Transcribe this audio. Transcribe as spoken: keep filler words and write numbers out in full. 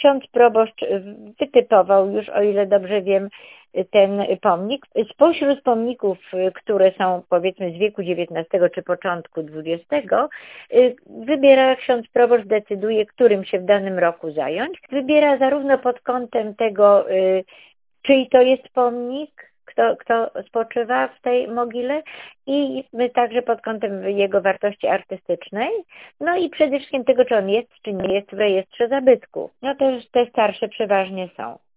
ksiądz proboszcz wytypował już, o ile dobrze wiem, ten pomnik. Spośród pomników, które są powiedzmy z wieku dziewiętnastego czy początku dwudziestego, wybiera ksiądz proboszcz, decyduje, którym się w danym roku zająć. Wybiera zarówno pod kątem tego, czyj to jest pomnik, kto, kto spoczywa w tej mogile, i także pod kątem jego wartości artystycznej, no i przede wszystkim tego, czy on jest, czy nie jest w rejestrze zabytków. No to już te starsze przeważnie są.